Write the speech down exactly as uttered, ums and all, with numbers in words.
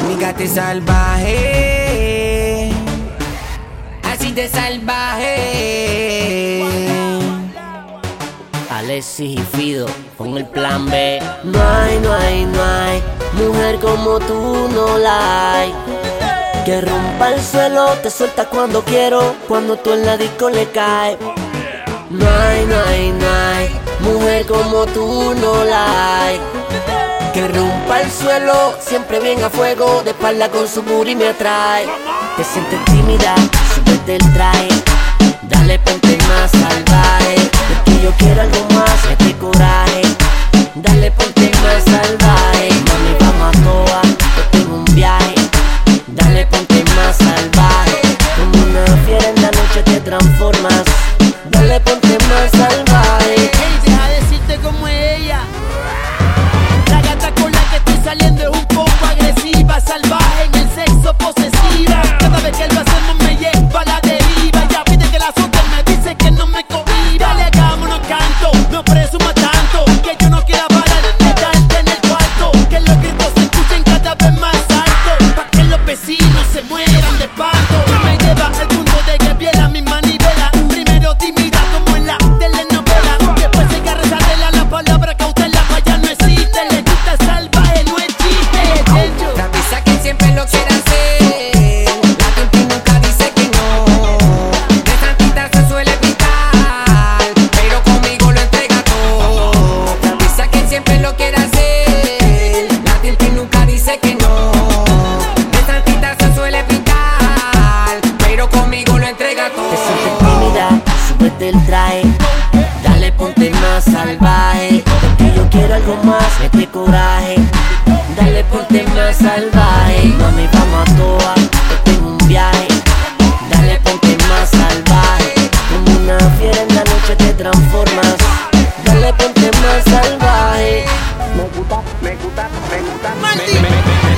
Mi gata es salvaje, así de salvaje. Alexis y Fido con el plan B. No hay, no hay, no hay mujer como tú, no la hay. Que rompa el suelo, te suelta cuando quiero, cuando tú en la disco le caes. No hay, no hay, no hay mujer como tú, no la hay. Que rompa el suelo, siempre bien a fuego, de espalda con su booty me atrae. Te sientes tímida, súbete el traje, dale ponte más salvaje. Es que yo quiero algo más, mete coraje, dale ponte más salvaje. Mami, vamos a toa, yo tengo un viaje, dale ponte más salvaje. Como una fiera en la noche te transformas, dale ponte más salvaje. Hey, deja decirte como es ella. La gata con la que estoy saliendo es un poco agresiva, salvaje en el sexo, posesiva. Cada vez que lo hacemos me lleva a la deriva. Ya pide que la suelte, me dice que no me conviva. Dale, hagámonos canto, no presuma tanto, que yo no quiera parar de darte en el cuarto. Que los gritos se escuchen cada vez más alto, pa' que los vecinos se mueran de espanto. Me lleva al punto de que viera mi manivela. Primero tímida como en la telenovela, después se agarra esa tela, la palabra cautela pa' allá no existe. Le gusta salvaje, no es chiste. La pizza que siempre lo quiere hacer, la Tinti nunca dice que no. De tantita se suele picar, pero conmigo lo entrega todo. La pizza que siempre lo quiere hacer, la Tinti nunca dice que no. De tantita se suele picar, pero conmigo lo entrega todo. Te sientes tímida, súbete el traje, dale ponte más salvaje. Porque yo quiero algo más, mete coraje, dale ponte más salvaje. Mami, vamos a toa, yo tengo un viaje, dale ponte más salvaje. Como una fiera en la noche te transformas, dale ponte más salvaje. Me gusta, me gusta, me gusta. Martín.